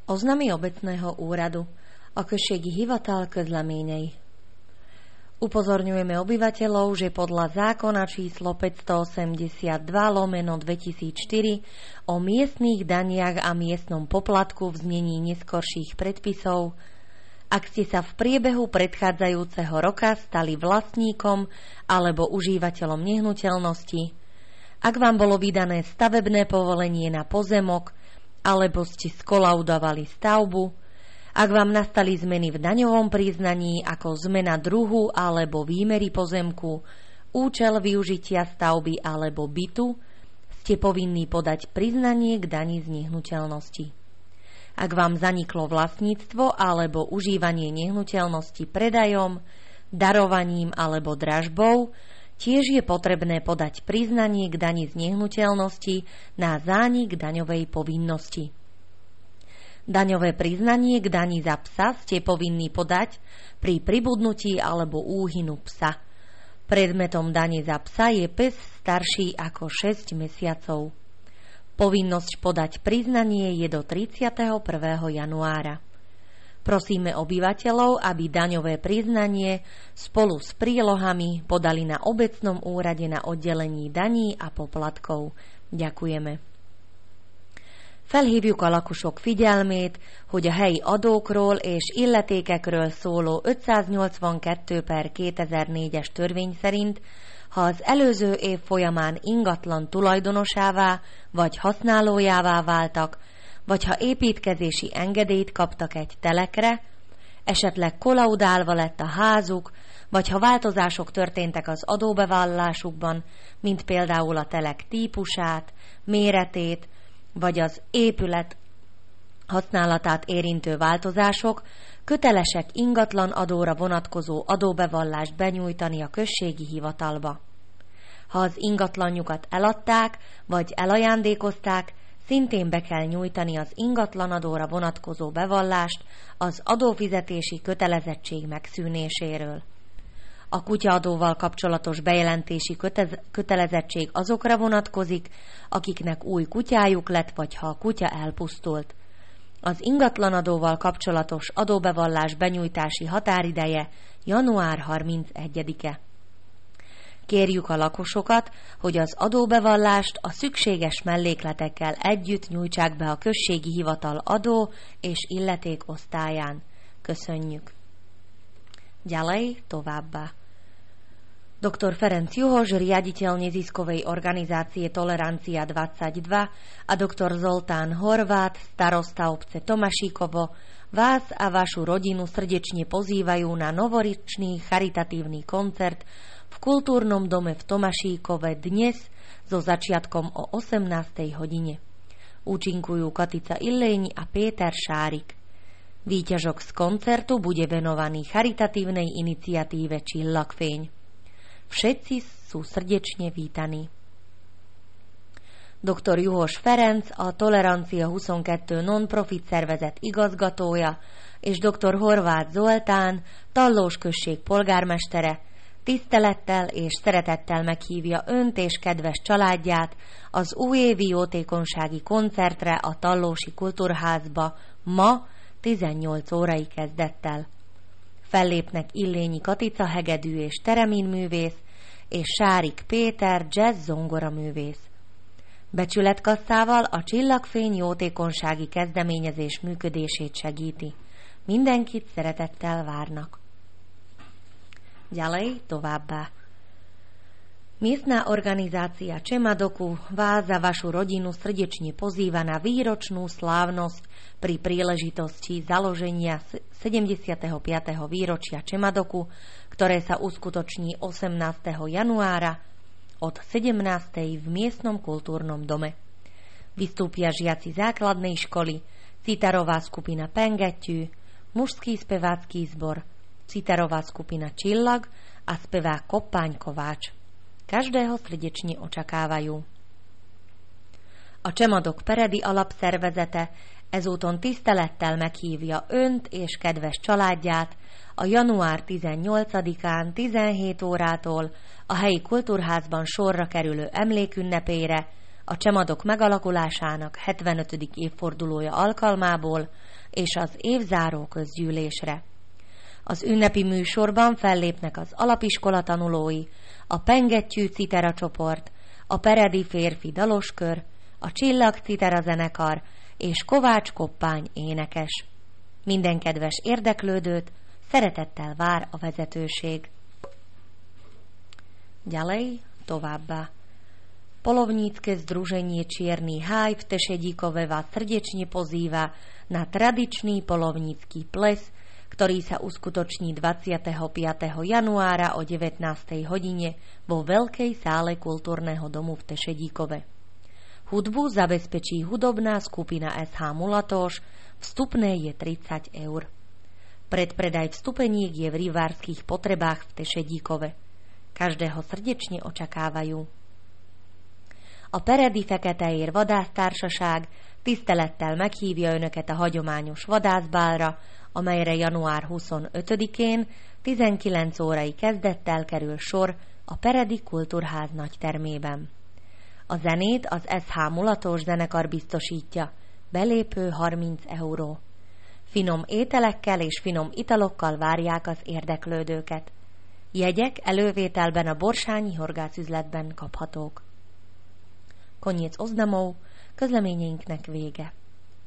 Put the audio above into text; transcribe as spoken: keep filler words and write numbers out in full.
Oznamy obecného úradu a községi hivatal közleményei. Upozorňujeme obyvateľov, že podľa zákona číslo päťstoosemdesiatdva lomeno dvetisícštyri o miestnych daniach a miestnom poplatku v znení neskorších predpisov, ak ste sa v priebehu predchádzajúceho roka stali vlastníkom alebo užívateľom nehnuteľnosti, ak vám bolo vydané stavebné povolenie na pozemok alebo ste skolaudovali stavbu, ak vám nastali zmeny v daňovom priznaní ako zmena druhu alebo výmery pozemku, účel využitia stavby alebo bytu, ste povinní podať priznanie k dani z nehnuteľnosti. Ak vám zaniklo vlastníctvo alebo užívanie nehnuteľnosti predajom, darovaním alebo dražbou, tiež je potrebné podať priznanie k dani z nehnuteľnosti na zánik daňovej povinnosti. Daňové priznanie k dani za psa ste povinní podať pri pribudnutí alebo úhynu psa. Predmetom dane za psa je pes starší ako šesť mesiacov. Povinnosť podať priznanie je do tridsiateho prvého januára. Prosíme obyvateľov, aby daňové priznanie spolu s prílohami podali na obecnom úrade na oddelení daní a poplatkov. Ďakujeme. Felhívjuk a lakosok figyelmét, hogy a helyi adókról és illetékekről szóló ötszáznyolcvankettő per kétezer-négyes törvény szerint, ha az előző év folyamán ingatlan tulajdonosává vagy használójává váltak, vagy ha építkezési engedélyt kaptak egy telekre, esetleg kolaudálva lett a házuk, vagy ha változások történtek az adóbevallásukban, mint például a telek típusát, méretét, vagy az épület használatát érintő változások, kötelesek ingatlan adóra vonatkozó adóbevallást benyújtani a községi hivatalba. Ha az ingatlanjukat eladták, vagy elajándékozták, szintén be kell nyújtani az ingatlanadóra vonatkozó bevallást az adófizetési kötelezettség megszűnéséről. A kutyaadóval kapcsolatos bejelentési kötelezettség azokra vonatkozik, akiknek új kutyájuk lett, vagy ha a kutya elpusztult. Az ingatlanadóval kapcsolatos adóbevallás benyújtási határideje január harmincegyedike. Kérjük a lakosokat, hogy az adóbevallást a szükséges mellékletekkel együtt nyújtsák be a községi hivatal adó és illeték osztályán. Köszönjük. Ďalej, továbbá. Doktor Ferenc Juhoš, riaditeľ neziskovej organizácie Tolerancia dvadsaťdva a doktor Zoltán Horvát, starosta obce Tomašíkovo, vás a vašu rodinu srdečne pozývajú na novoročný charitatívny koncert v kultúrnom dome v Tomašíkove dnes so začiatkom o osemnástej hodine. Účinkujú Katica Illéň a Péter Šárik. Výťažok z koncertu bude venovaný charitatívnej iniciatíve Csillagfény. Všetci sú srdečne vítaní. doktor Juhoš Ferenc, a Tolerancia huszonkettő non-profit szervezet igazgatója, és doktor Horváth Zoltán, Tallós község polgármestere, tisztelettel és szeretettel meghívja önt és kedves családját az újévi jótékonysági koncertre a Tallósi Kultúrházba ma tizennyolc órai kezdettel. Fellépnek Illényi Katica hegedű és tereminművész, és Sárik Péter jazz zongoraművész. Becsületkasszával a Csillagfény jótékonysági kezdeményezés működését segíti. Mindenkit szeretettel várnak. Ďalej, továbbá. Miestna organizácia Čemadoku vás a vašu rodinu srdečne pozýva na výročnú slávnosť pri príležitosti založenia sedemdesiateho piateho výročia Čemadoku, ktoré sa uskutoční osemnásteho januára od sedemnástej v miestnom kultúrnom dome. Vystúpia žiaci základnej školy, citarová skupina Pengettyű, mužský spevácky zbor, citarová skupina Csillag a spevák Koppány Kovács. Každého srdečne očakávajú. A Csemadok Peredi alapszervezete ezúton tisztelettel meghívja önt és kedves családját a január tizennyolcadikán tizenhét órától a helyi kultúrházban sorra kerülő emlékünnepére, a Csemadok megalakulásának hetvenötödik évfordulója alkalmából, és az évzáró közgyűlésre. Az ünnepi műsorban fellépnek az alapiskola tanulói, a Pengettyű Citera csoport, a Peredi férfi daloskör, a Csillag Citera zenekar és Kovács Koppány énekes. Minden kedves érdeklődőt szeretettel vár a vezetőség. Ďalej, továbbá. Polovnícke združenie Čierny háj v Tešedíkove vás srdečne pozýva na tradičný polovnícky ples, ktorý sa uskutoční dvadsiateho piateho januára o devätnástej hodine vo Veľkej sále kultúrneho domu v Tešedíkove. Hudbu zabezpečí hudobná skupina es há Mulatoš, vstupné je tridsať eur. Predpredaj vstupeniek je v rivárskych potrebách v Tešedíkove. Každého srdečne očakávajú. A Peredi Feketeér Vadásztársaság tisztelettel meghívja Önöket a hagyományos vadászbálra, amelyre január huszonötödikén tizenkilenc órai kezdettel kerül sor a Peredi Kultúrház nagytermében. A zenét az es há Mulatos zenekar biztosítja, belépő harminc euró. Finom ételekkel és finom italokkal várják az érdeklődőket. Jegyek elővételben a Borsányi horgászüzletben kaphatók. Koniec oznamov, közleményeinknek vége.